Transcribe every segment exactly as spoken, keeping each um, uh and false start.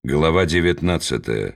Глава девятнадцатая.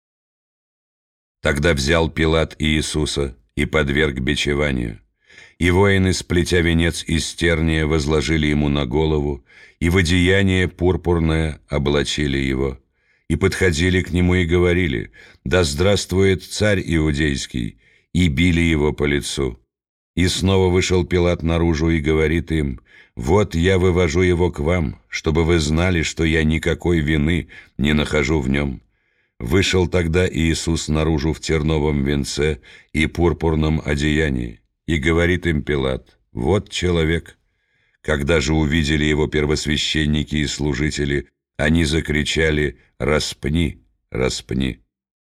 Тогда взял Пилат Иисуса и подверг бичеванию. И воины, сплетя венец из терния, возложили ему на голову, и в одеяние пурпурное облачили его. И подходили к нему и говорили: «Да здравствует царь иудейский!» И били его по лицу. И снова вышел Пилат наружу и говорит им: «Вот я вывожу его к вам, чтобы вы знали, что я никакой вины не нахожу в нем». Вышел тогда Иисус наружу в терновом венце и пурпурном одеянии, и говорит им Пилат: «Вот человек». Когда же увидели его первосвященники и служители, они закричали: «Распни, распни».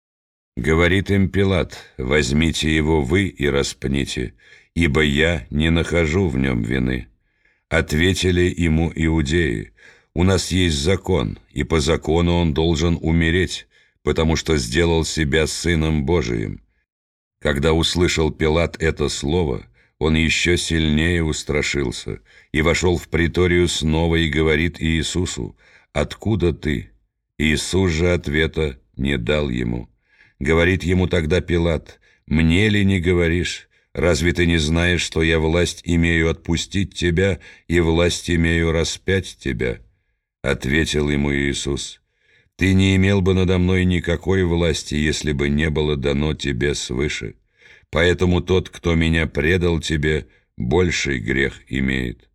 Говорит им Пилат: «Возьмите его вы и распните, ибо я не нахожу в нем вины». Ответили ему иудеи: «У нас есть закон, и по закону он должен умереть, потому что сделал себя Сыном Божиим». Когда услышал Пилат это слово, он еще сильнее устрашился и вошел в приторию снова и говорит Иисусу: «Откуда ты?» Иисус же ответа не дал ему. Говорит ему тогда Пилат: «Мне ли не говоришь? Разве ты не знаешь, что я власть имею отпустить тебя и власть имею распять тебя?» Ответил ему Иисус: «Ты не имел бы надо мной никакой власти, если бы не было дано тебе свыше. Поэтому тот, кто меня предал тебе, больший грех имеет».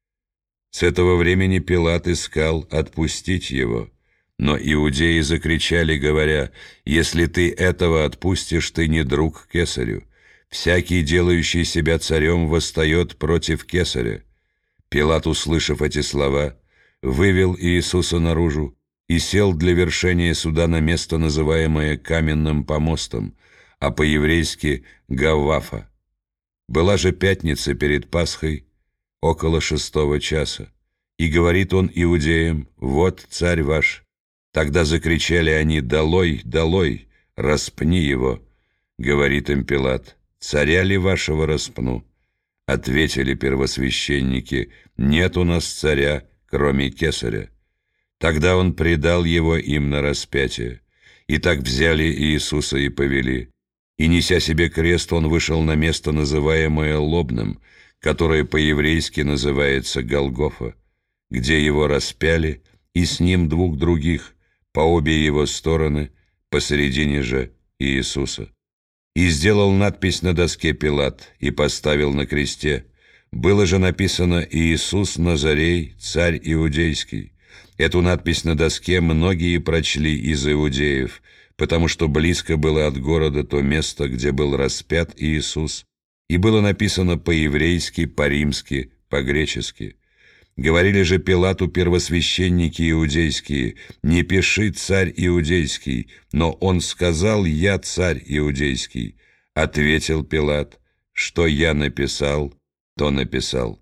С этого времени Пилат искал отпустить его. Но иудеи закричали, говоря: «Если ты этого отпустишь, ты не друг Кесарю. Всякий, делающий себя царем, восстает против Кесаря». Пилат, услышав эти слова, вывел Иисуса наружу и сел для вершения суда на место, называемое Каменным помостом, а по-еврейски Гаввафа. Была же пятница перед Пасхой, около шестого часа, и говорит он иудеям: «Вот царь ваш». Тогда закричали они: «Долой, долой, распни его». Говорит им Пилат: «Царя ли вашего распну?» Ответили первосвященники: «Нет у нас царя, кроме Кесаря». Тогда он предал его им на распятие. И так взяли Иисуса и повели. И, неся себе крест, он вышел на место, называемое Лобным, которое по-еврейски называется Голгофа, где его распяли, и с ним двух других, по обе его стороны, посередине же Иисуса. И сделал надпись на доске Пилат, и поставил на кресте. Было же написано: «Иисус Назарей, царь иудейский». Эту надпись на доске многие прочли из иудеев, потому что близко было от города то место, где был распят Иисус, и было написано по-еврейски, по-римски, по-гречески. Говорили же Пилату первосвященники иудейские: «Не пиши царь иудейский», но он сказал: «Я царь иудейский». Ответил Пилат: «Что я написал, то написал».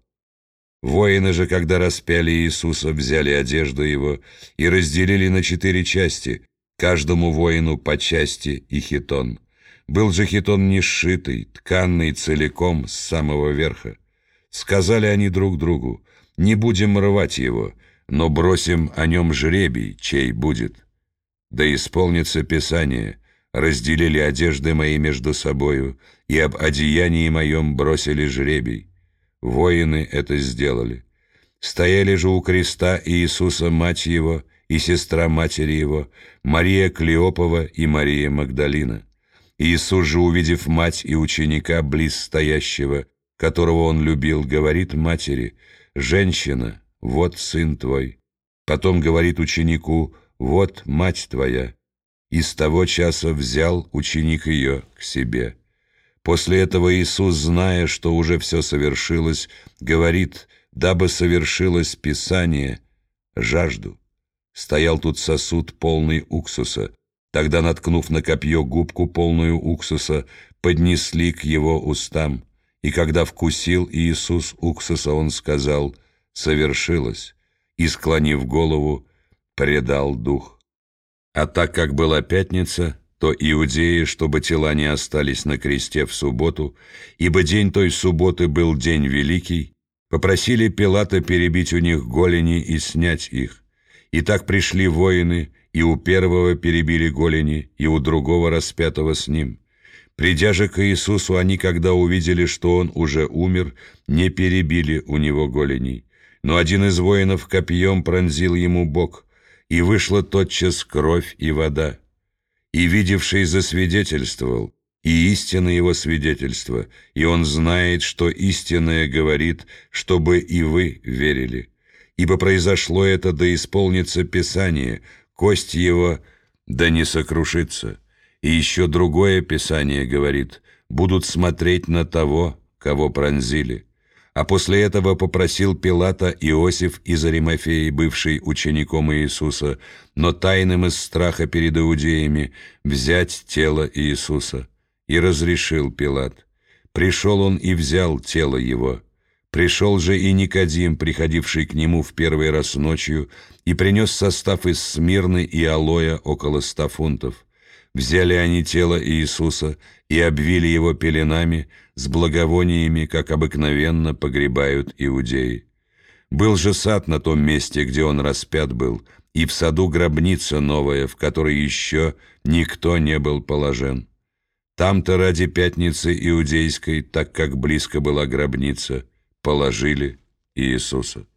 Воины же, когда распяли Иисуса, взяли одежду его и разделили на четыре части, каждому воину по части и хитон. Был же хитон не сшитый, тканный целиком с самого верха. Сказали они друг другу: «Не будем рвать его, но бросим о нем жребий, чей будет». Да исполнится Писание: «Разделили одежды мои между собою, и об одеянии моем бросили жребий». Воины это сделали. Стояли же у креста Иисуса мать его и сестра матери его, Мария Клеопова и Мария Магдалина. Иисус же, увидев мать и ученика близ стоящего, которого он любил, говорит матери: «Женщина, вот сын твой». Потом говорит ученику: «Вот мать твоя». И с того часа взял ученик ее к себе. После этого Иисус, зная, что уже все совершилось, говорит: «Дабы совершилось Писание, жажду». Стоял тут сосуд, полный уксуса. Тогда, наткнув на копье губку, полную уксуса, поднесли к его устам. И когда вкусил Иисус уксуса, он сказал: «Совершилось», и, склонив голову, предал дух. А так как была пятница, то иудеи, чтобы тела не остались на кресте в субботу, ибо день той субботы был день великий, попросили Пилата перебить у них голени и снять их. И так пришли воины, и у первого перебили голени, и у другого распятого с ним. Придя же к Иисусу, они, когда увидели, что он уже умер, не перебили у него голеней. Но один из воинов копьем пронзил ему бок, и вышла тотчас кровь и вода. И видевший засвидетельствовал, и истинно его свидетельство, и он знает, что истинное говорит, чтобы и вы верили. Ибо произошло это, да исполнится Писание, кость его да не сокрушится. И еще другое Писание говорит: будут смотреть на того, кого пронзили. А после этого попросил Пилата Иосиф из Аримафеи, бывший учеником Иисуса, но тайным из страха перед иудеями, взять тело Иисуса. И разрешил Пилат. Пришел он и взял тело его. Пришел же и Никодим, приходивший к нему в первый раз ночью, и принес состав из смирны и алоя около ста фунтов. Взяли они тело Иисуса и обвили его пеленами с благовониями, как обыкновенно погребают иудеи. Был же сад на том месте, где он распят был, и в саду гробница новая, в которой еще никто не был положен. Там-то ради пятницы иудейской, так как близко была гробница, положили Иисуса.